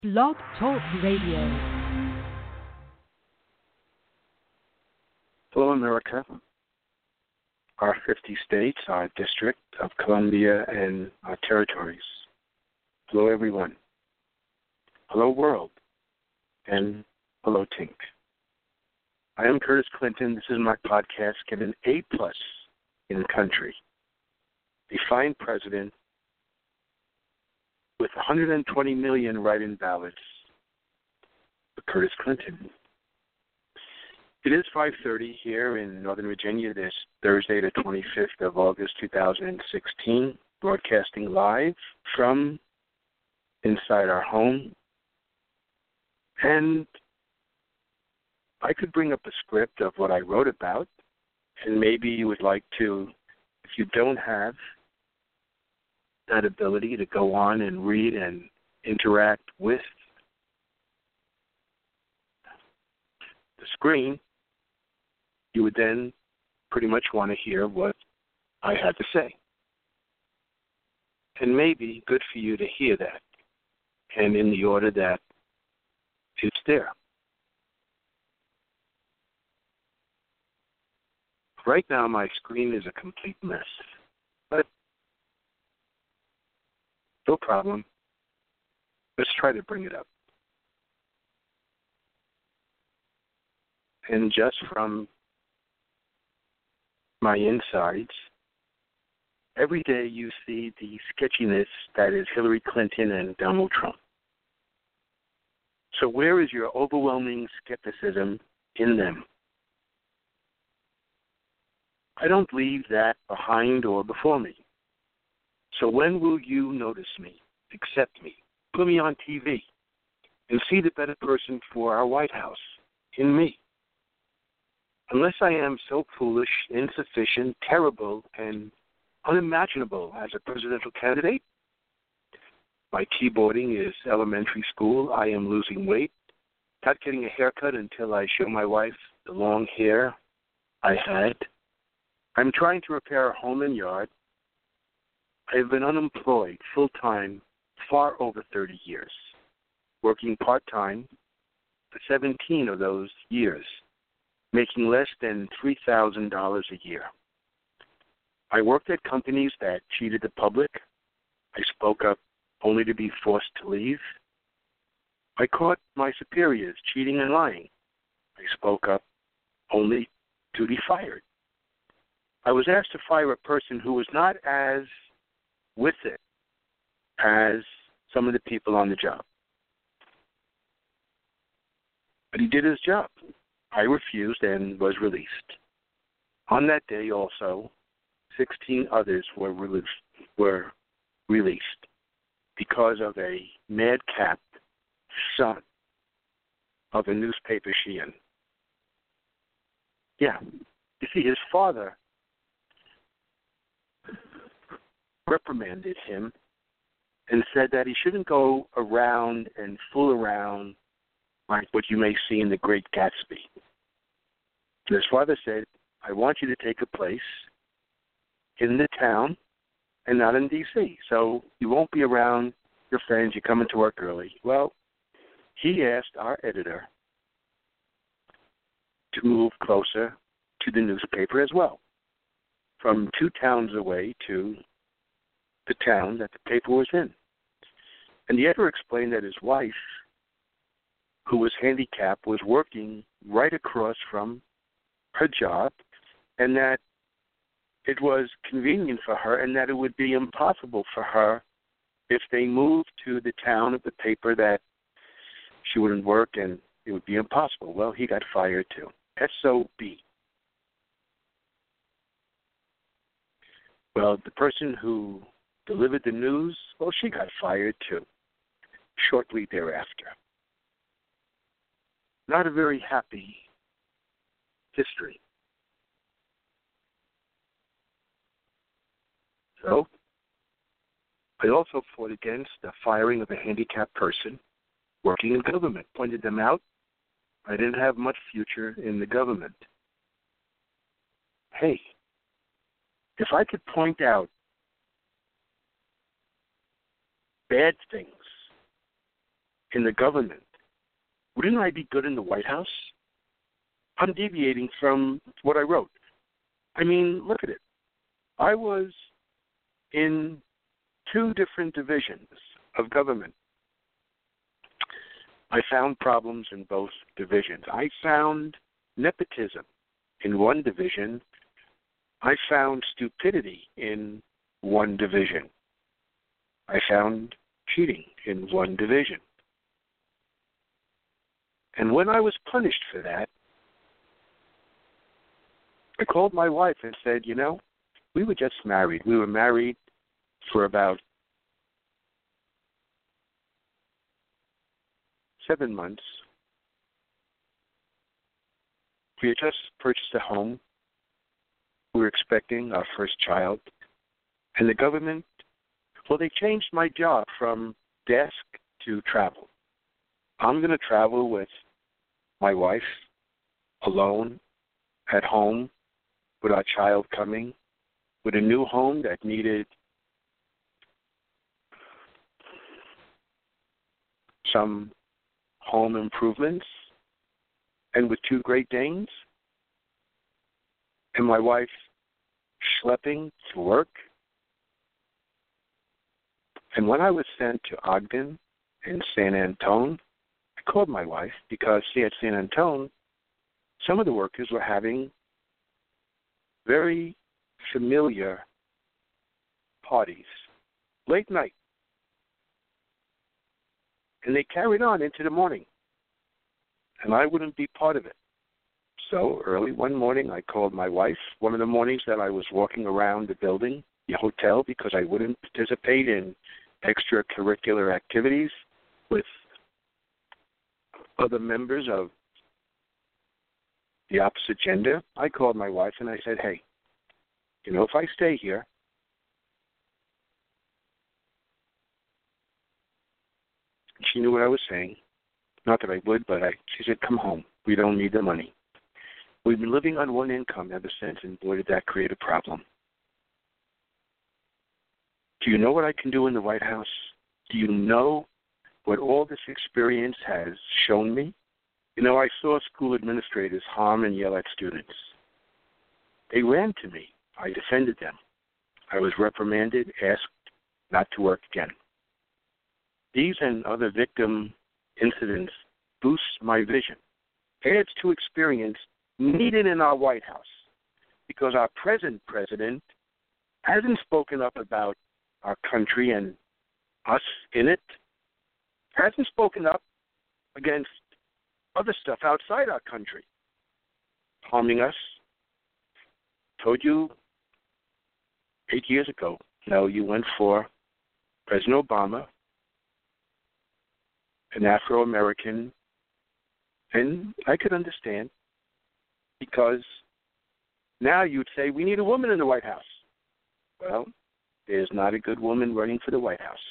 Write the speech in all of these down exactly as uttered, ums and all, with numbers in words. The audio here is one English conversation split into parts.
Blog Talk Radio. Hello, America. Our fifty states, our District of Columbia, and our territories. Hello, everyone. Hello, world. And hello, Tink. I am Curtis Clinton. This is my podcast. Get an A plus in the country. A fine president with one hundred twenty million write-in ballots for Curtis Clinton. It is five thirty here in Northern Virginia this Thursday, the twenty-fifth of August, two thousand sixteen, broadcasting live from inside our home. And I could bring up a script of what I wrote about, and maybe you would like to, if you don't have that ability to go on and read and interact with the screen, you would then pretty much want to hear what I had to say. And maybe good for you to hear that, and in the order that it's there. Right now my screen is a complete mess, but no problem. Let's try to bring it up. And just from my insides, every day you see the sketchiness that is Hillary Clinton and Donald Trump. So where is your overwhelming skepticism in them? I don't leave that behind or before me. So when will you notice me, accept me, put me on T V, and see the better person for our White House in me? Unless I am so foolish, insufficient, terrible, and unimaginable as a presidential candidate, my keyboarding is elementary school, I am losing weight, not getting a haircut until I show my wife the long hair I had, I'm trying to repair a home and yard, I have been unemployed full-time far over thirty years, working part-time for seventeen of those years, making less than three thousand dollars a year. I worked at companies that cheated the public. I spoke up only to be forced to leave. I caught my superiors cheating and lying. I spoke up only to be fired. I was asked to fire a person who was not as with it as some of the people on the job. But he did his job. I refused and was released. On that day also, sixteen others were released, were released because of a madcap son of a newspaper Sheehan. Yeah. You see, his father reprimanded him and said that he shouldn't go around and fool around like what you may see in The Great Gatsby. And his father said, I want you to take a place in the town and not in D C, so you won't be around your friends, you come into work early. Well, he asked our editor to move closer to the newspaper as well, from two towns away to the town that the paper was in. And the editor explained that his wife, who was handicapped, was working right across from her job, and that it was convenient for her and that it would be impossible for her if they moved to the town of the paper that she wouldn't work and it would be impossible. Well, he got fired too. S O B. Well, the person who delivered the news, well, she got fired too, shortly thereafter. Not a very happy history. So, I also fought against the firing of a handicapped person working in government, pointed them out. I didn't have much future in the government. Hey, if I could point out bad things in the government, wouldn't I be good in the White House? I'm deviating from what I wrote. I mean, look at it. I was in two different divisions of government. I found problems in both divisions. I found nepotism in one division. I found stupidity in one division. I found cheating in one division. And when I was punished for that, I called my wife and said, you know, we were just married. We were married for about seven months. We had just purchased a home. We were expecting our first child. And the government, well, they changed my job from desk to travel. I'm going to travel with my wife alone at home with our child coming, with a new home that needed some home improvements, and with two Great Danes, and my wife schlepping to work. And when I was sent to Ogden and San Antone, I called my wife because, see, at San Antone, some of the workers were having very familiar parties, late night. And they carried on into the morning. And I wouldn't be part of it. So early one morning, I called my wife, one of the mornings that I was walking around the building, the hotel, because I wouldn't participate in extracurricular activities with other members of the opposite gender. I called my wife and I said, hey, you know, if I stay here, she knew what I was saying. Not that I would, but I, she said, come home. We don't need the money. We've been living on one income ever since, and boy, did that create a problem. Do you know what I can do in the White House? Do you know what all this experience has shown me? You know, I saw school administrators harm and yell at students. They ran to me. I defended them. I was reprimanded, asked not to work again. These and other victim incidents boost my vision. Adds to experience needed in our White House, because our present president hasn't spoken up about our country and us in it, hasn't spoken up against other stuff outside our country, harming us. Told you eight years ago, no, you went for President Obama, an Afro-American, and I could understand, because now you'd say we need a woman in the White House. Well, there's not a good woman running for the White House.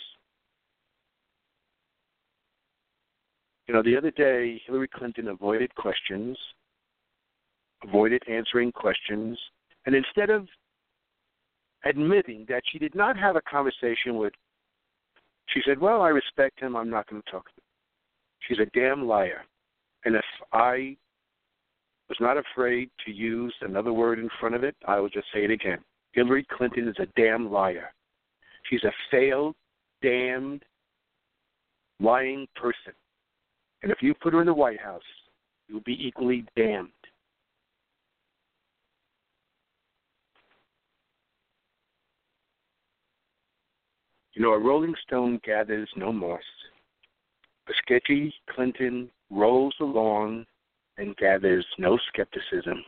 You know, the other day, Hillary Clinton avoided questions, avoided answering questions, and instead of admitting that she did not have a conversation with, she said, well, I respect him, I'm not going to talk to him. She's a damn liar. And if I was not afraid to use another word in front of it, I will just say it again. Hillary Clinton is a damn liar. She's a failed, damned, lying person. And if you put her in the White House, you'll be equally damned. You know, a rolling stone gathers no moss. A sketchy Clinton rolls along and gathers no skepticism.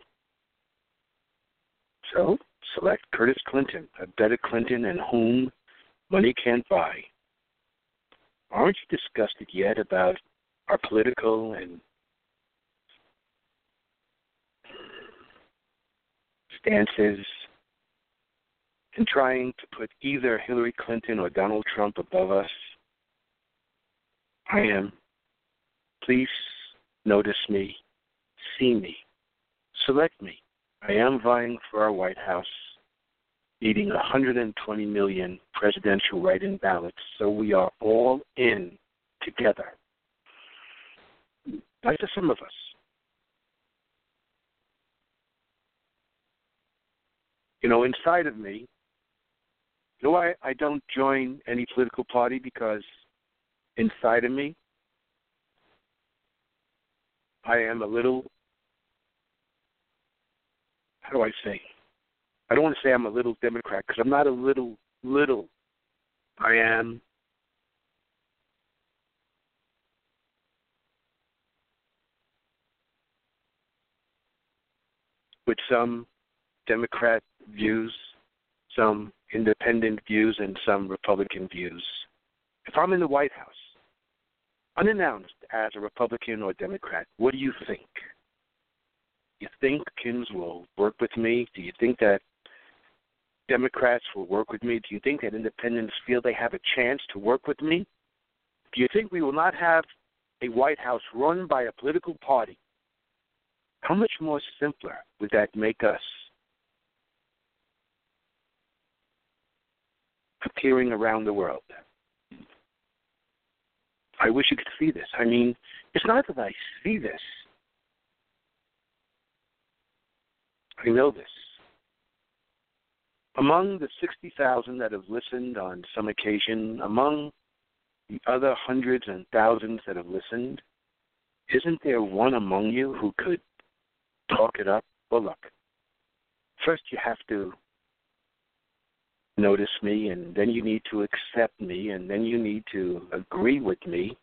So, select Curtis Clinton, a better Clinton in whom money can't buy. Aren't you disgusted yet about our political and stances in trying to put either Hillary Clinton or Donald Trump above us? I am. Please notice me, see me, select me. I am vying for our White House, needing one hundred twenty million presidential write-in ballots, so we are all in together. Like to some of us. You know, inside of me, you know why I don't join any political party? Because inside of me, I am a little, how do I say? I don't want to say I'm a little Democrat because I'm not a little, little. I am with some Democrat views, some independent views, and some Republican views. If I'm in the White House, unannounced as a Republican or Democrat, what do you think? You think Kins will work with me? Do you think that Democrats will work with me? Do you think that independents feel they have a chance to work with me? Do you think we will not have a White House run by a political party? How much more simpler would that make us appearing around the world? I wish you could see this. I mean, it's not that I see this. I know this. Among the sixty thousand that have listened on some occasion, among the other hundreds and thousands that have listened, isn't there one among you who could talk it up? Well, look, first you have to notice me, and then you need to accept me, and then you need to agree with me,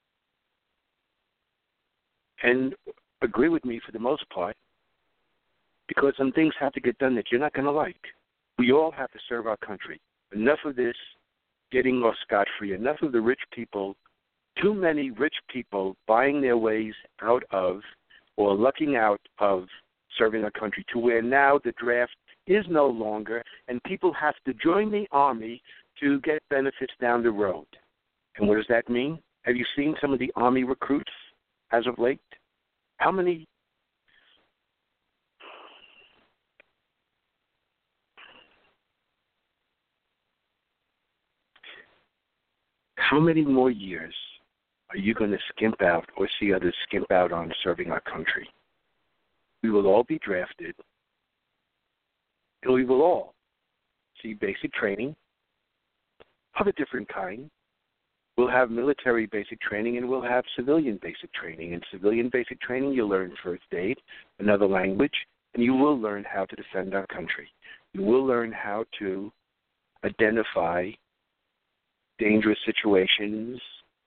and agree with me for the most part, because some things have to get done that you're not going to like. We all have to serve our country. Enough of this getting off scot-free. Enough of the rich people, too many rich people buying their ways out of or lucking out of serving our country, to where now the draft is no longer, and people have to join the Army to get benefits down the road. And what does that mean? Have you seen some of the Army recruits as of late? How many How many more years are you going to skimp out or see others skimp out on serving our country? We will all be drafted, and we will all see basic training of a different kind. We'll have military basic training, and we'll have civilian basic training. In civilian basic training, you'll learn first aid, another language, and you will learn how to defend our country. You will learn how to identify dangerous situations,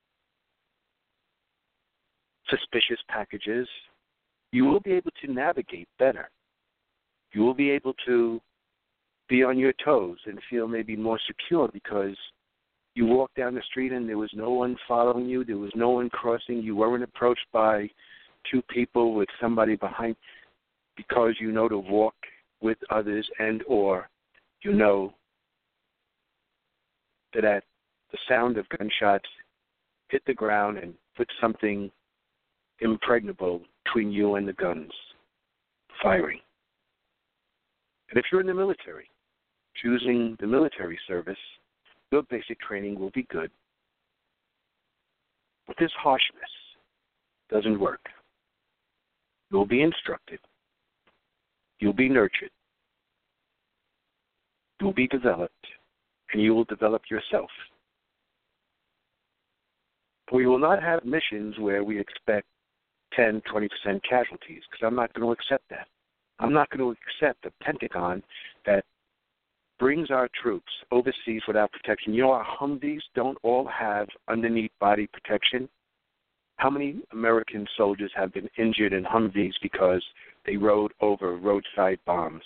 suspicious packages. You will be able to navigate better. You will be able to be on your toes and feel maybe more secure because you walked down the street and there was no one following you, there was no one crossing, you weren't approached by two people with somebody behind, because you know to walk with others, and or you know that at the sound of gunshots hit the ground and put something impregnable between you and the guns firing. And if you're in the military, choosing the military service, your basic training will be good. But this harshness doesn't work. You'll be instructed. You'll be nurtured. You'll be developed. And you will develop yourself. We will not have missions where we expect ten, twenty percent casualties, because I'm not going to accept that. I'm not going to accept a Pentagon that brings our troops overseas without protection. You know, our Humvees don't all have underneath body protection. How many American soldiers have been injured in Humvees because they rode over roadside bombs?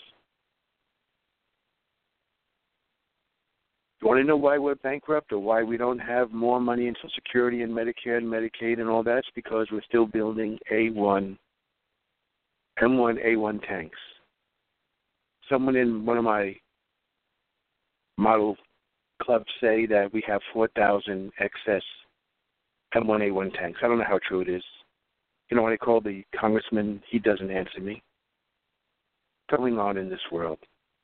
You want to know why we're bankrupt or why we don't have more money in Social Security and Medicare and Medicaid and all that? It's because we're still building A one, M one A one tanks. Someone in one of my model clubs say that we have four thousand excess M one A one tanks. I don't know how true it is. You know, when I call the congressman, he doesn't answer me. What's going on in this world?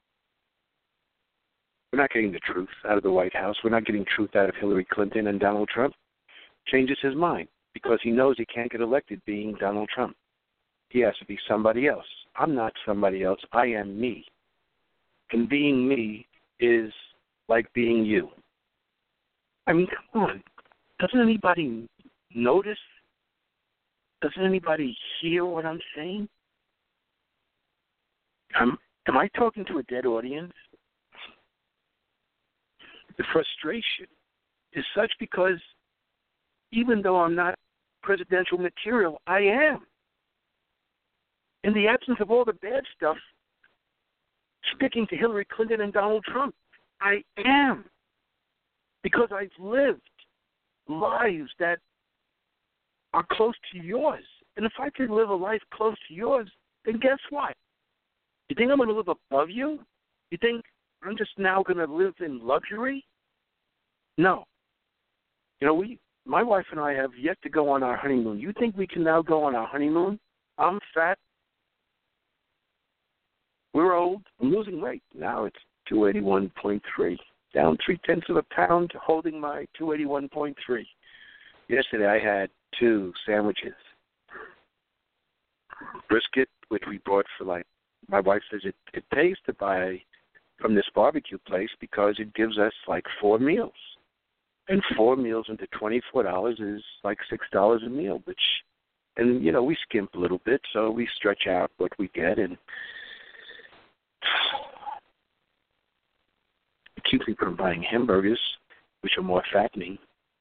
We're not getting the truth out of the White House. We're not getting truth out of Hillary Clinton and Donald Trump. Changes his mind. because he knows he can't get elected being Donald Trump. He has to be somebody else. I'm not somebody else. I am me. And being me is like being you. I mean, come on. Doesn't anybody notice? Doesn't anybody hear what I'm saying? Um, am I talking to a dead audience? The frustration is such because even though I'm not presidential material, I am. In the absence of all the bad stuff, sticking to Hillary Clinton and Donald Trump, I am. Because I've lived lives that are close to yours. And if I could live a life close to yours, then guess what? You think I'm going to live above you? You think I'm just now going to live in luxury? No. You know, we, my wife and I have yet to go on our honeymoon. You think we can now go on our honeymoon? I'm fat. We're old. I'm losing weight. Now it's two eighty-one point three. Down three-tenths of a pound, holding my two eighty-one point three. Yesterday I had two sandwiches. Brisket, which we bought for like, my wife says it, it pays to buy from this barbecue place because it gives us like four meals. And four meals into twenty-four dollars is like six dollars a meal, which, and, you know, we skimp a little bit, so we stretch out what we get, and it keeps me from buying hamburgers, which are more fattening.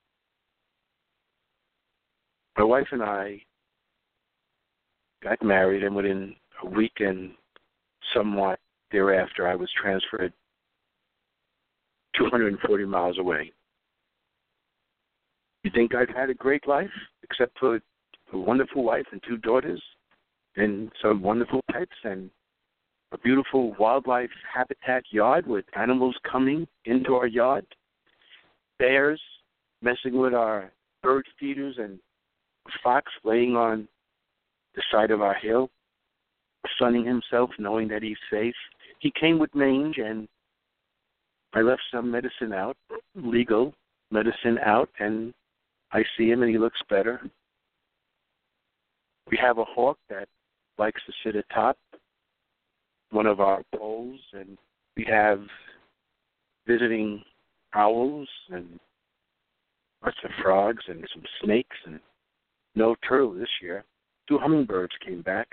My wife and I got married, and within a week and somewhat thereafter, I was transferred two hundred forty miles away. You think I've had a great life, except for a wonderful wife and two daughters and some wonderful pets and a beautiful wildlife habitat yard with animals coming into our yard, bears messing with our bird feeders, and a fox laying on the side of our hill, sunning himself, knowing that he's safe. He came with mange, and I left some medicine out, legal medicine out, and I see him and he looks better. We have a hawk that likes to sit atop one of our poles, and we have visiting owls and lots of frogs and some snakes and no turtle this year. Two hummingbirds came back.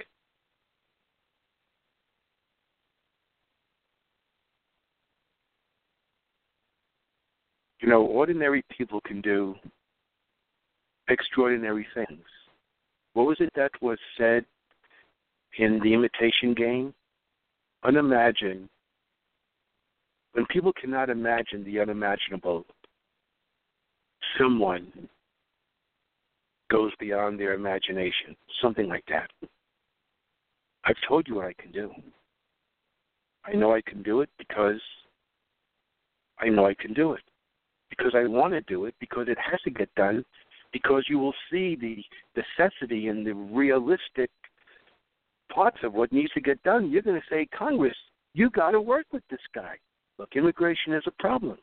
You know, ordinary people can do extraordinary things. What was it that was said in The Imitation Game? Unimagine. When people cannot imagine the unimaginable, someone goes beyond their imagination. Something like that. I've told you what I can do. I know I can do it because I know I can do it. Because I want to do it, because it has to get done, because you will see the necessity and the realistic parts of what needs to get done. You're going to say, Congress, you got to work with this guy. Look, immigration is a problem.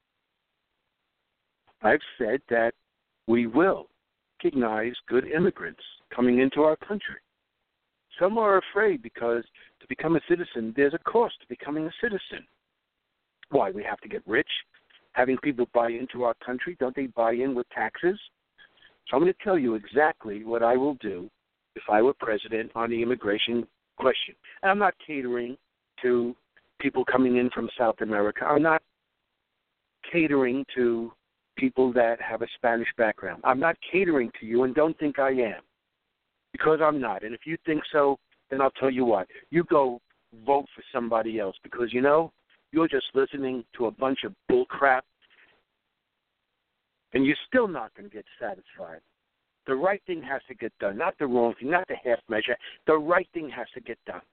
I've said that we will recognize good immigrants coming into our country. Some are afraid because to become a citizen, there's a cost to becoming a citizen. Why? We have to get rich. Having people buy into our country, don't they buy in with taxes? So I'm going to tell you exactly what I will do if I were president on the immigration question. And I'm not catering to people coming in from South America. I'm not catering to people that have a Spanish background. I'm not catering to you, and don't think I am, because I'm not. And if you think so, then I'll tell you what. You go vote for somebody else, because, you know, you're just listening to a bunch of bull crap, and you're still not going to get satisfied. The right thing has to get done, not the wrong thing, not the half measure. The right thing has to get done.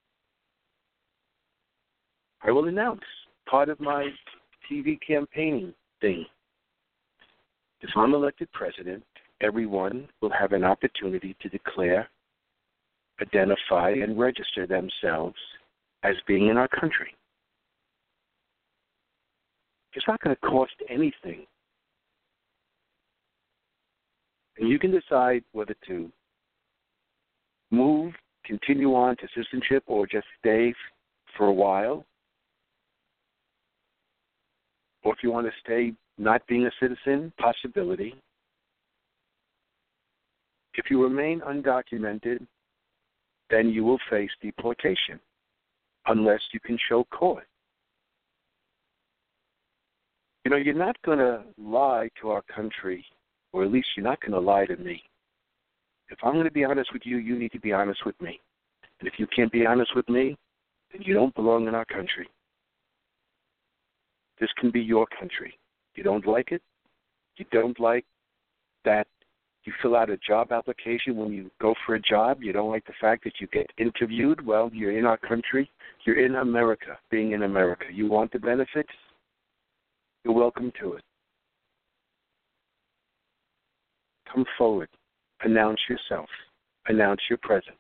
I will announce part of my T V campaigning thing. If I'm elected president, everyone will have an opportunity to declare, identify, and register themselves as being in our country. It's not going to cost anything. And you can decide whether to move, continue on to citizenship, or just stay for a while. Or if you want to stay not being a citizen, possibility. If you remain undocumented, then you will face deportation unless you can show cause. You know, you're not going to lie to our country, or at least you're not going to lie to me. If I'm going to be honest with you, you need to be honest with me. And if you can't be honest with me, then you don't belong in our country. This can be your country. You don't like it? You don't like that you fill out a job application when you go for a job? You don't like the fact that you get interviewed? Well, you're in our country. You're in America, being in America. You want the benefits? You're welcome to it. Come forward. Announce yourself. Announce your presence.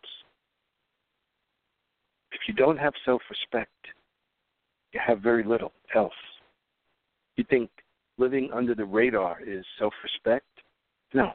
If you don't have self-respect, you have very little else. You think living under the radar is self-respect? No.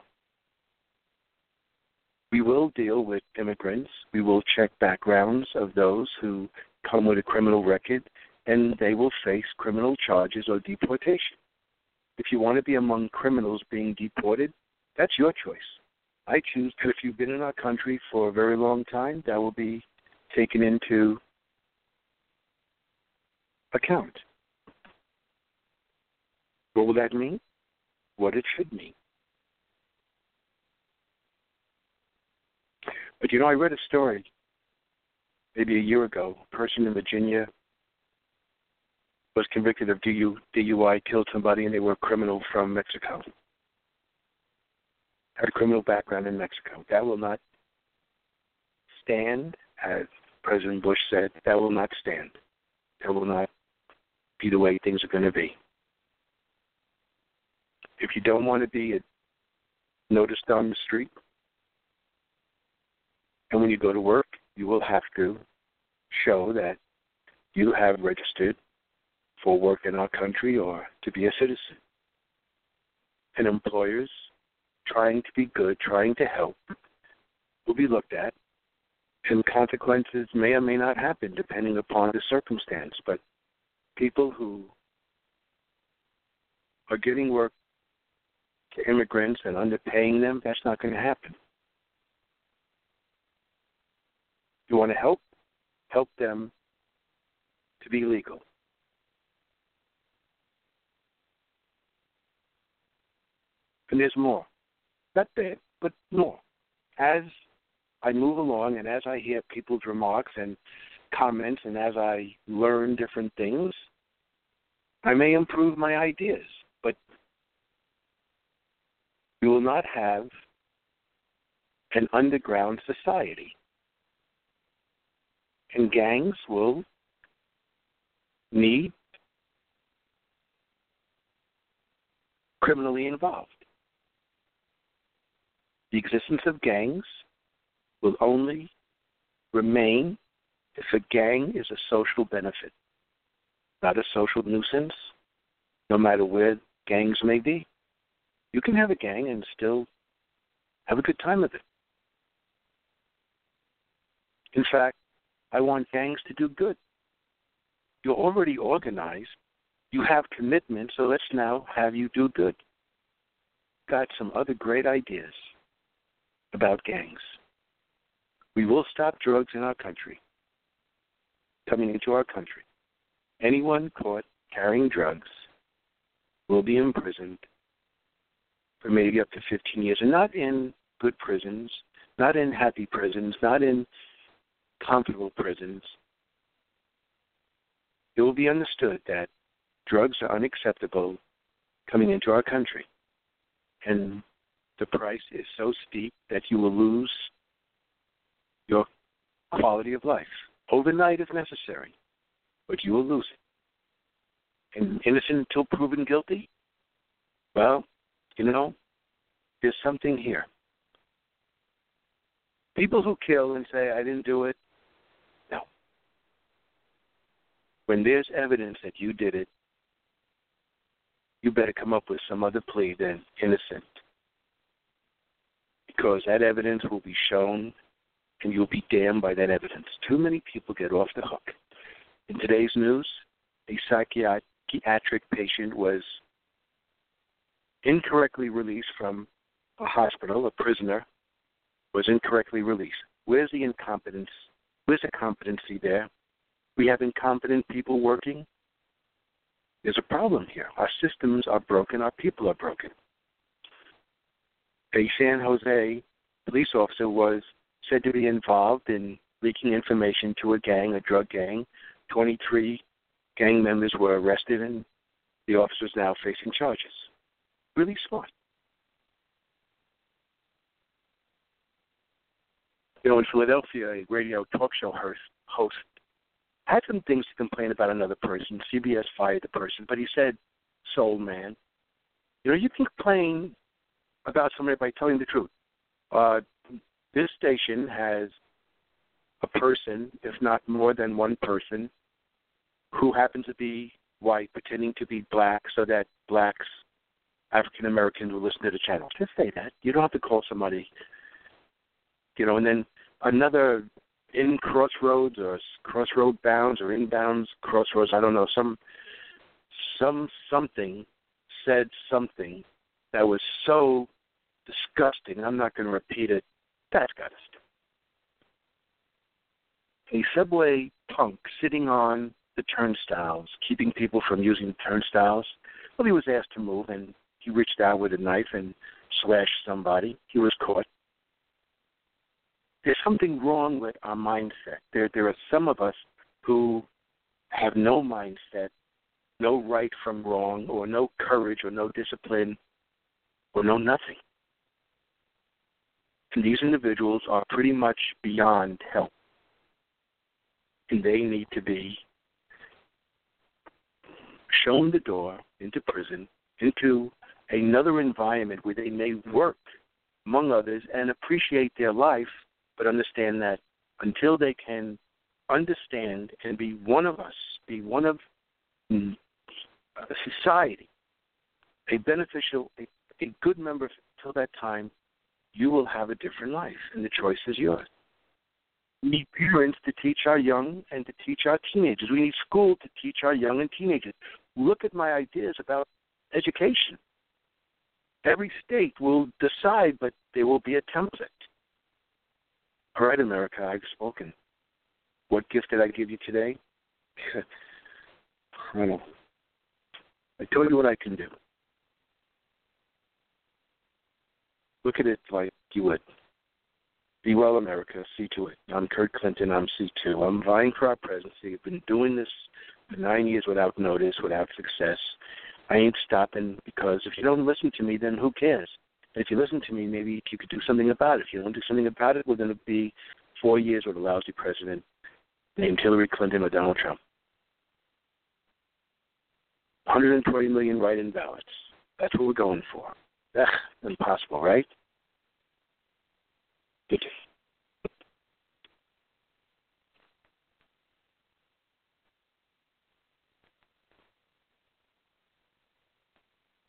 We will deal with immigrants. We will check backgrounds of those who come with a criminal record, and they will face criminal charges or deportation. If you want to be among criminals being deported, that's your choice. I choose that if you've been in our country for a very long time, that will be taken into account. What will that mean? What it should mean. But, you know, I read a story maybe a year ago. A person in Virginia was convicted of D U I, killed somebody, and they were a criminal from Mexico. Had a criminal background in Mexico. That will not stand, as President Bush said. That will not stand. That will not be the way things are going to be. If you don't want to be noticed on the street, and when you go to work, you will have to show that you have registered for work in our country or to be a citizen. And employers trying to be good, trying to help, will be looked at, and consequences may or may not happen depending upon the circumstance. But people who are giving work to immigrants and underpaying them, that's not going to happen. You want to help? Help them to be legal. And there's more. Not bad, but more. As I move along and as I hear people's remarks and comments and as I learn different things, I may improve my ideas, but you will not have an underground society. And gangs will need criminally involved. The existence of gangs will only remain if a gang is a social benefit, not a social nuisance, no matter where gangs may be. You can have a gang and still have a good time with it. In fact, I want gangs to do good. You're already organized. You have commitment, so let's now have you do good. Got some other great ideas about gangs. We will stop drugs in our country, coming into our country. Anyone caught carrying drugs will be imprisoned for maybe up to fifteen years, and not in good prisons, not in happy prisons, not in comfortable prisons. It will be understood that drugs are unacceptable coming into our country, and the price is so steep that you will lose your quality of life. Overnight if necessary, but you will lose it. And innocent until proven guilty? Well, you know, there's something here. People who kill and say, I didn't do it, no. When there's evidence that you did it, you better come up with some other plea than innocent. because that evidence will be shown and you'll be damned by that evidence. Too many people get off the hook. In today's news, a psychiatric patient was incorrectly released from a hospital. A prisoner was incorrectly released. Where's the incompetence? Where's the competency there? We have incompetent people working. There's a problem here. Our systems are broken. Our people are broken. A San Jose police officer was said to be involved in leaking information to a gang, a drug gang. twenty-three gang members were arrested, and the officer is now facing charges. Really smart. You know, in Philadelphia, a radio talk show host, host had some things to complain about another person. C B S fired the person, but he said, soul man, you know, you can complain about somebody by telling the truth. Uh, this station has a person, if not more than one person, who happens to be white, pretending to be black so that blacks, African Americans will listen to the channel. Just say that. You don't have to call somebody, you know, and then another in Crossroads or Crossroad Bounds or Inbounds Crossroads, I don't know, some some something said something that was so disgusting. I'm not going to repeat it. That's got to stop. A subway punk sitting on the turnstiles, keeping people from using the turnstiles. Well, he was asked to move, and he reached out with a knife and slashed somebody. He was caught. There's something wrong with our mindset. There, there are some of us who have no mindset, no right from wrong, or no courage, or no discipline, or no nothing. And these individuals are pretty much beyond help. And they need to be shown the door into prison, into another environment where they may work, among others, and appreciate their life, but understand that until they can understand and be one of us, be one of a society, a beneficial, a, a good member until that time, you will have a different life, and the choice is yours. We need parents to teach our young and to teach our teenagers. We need school to teach our young and teenagers. Look at my ideas about education. Every state will decide, but there will be a template. All right, America, I've spoken. What gift did I give you today? I don't know. I told you what I can do. Look at it like you would. Be well, America. See to it. I'm Kurt Clinton. I'm C two. I'm vying for our presidency. I've been doing this for nine years without notice, without success. I ain't stopping because if you don't listen to me, then who cares? And if you listen to me, maybe you could do something about it. If you don't do something about it, we're going to be four years with a lousy president named Hillary Clinton or Donald Trump. one hundred twenty million write-in ballots. That's what we're going for. That's impossible, right?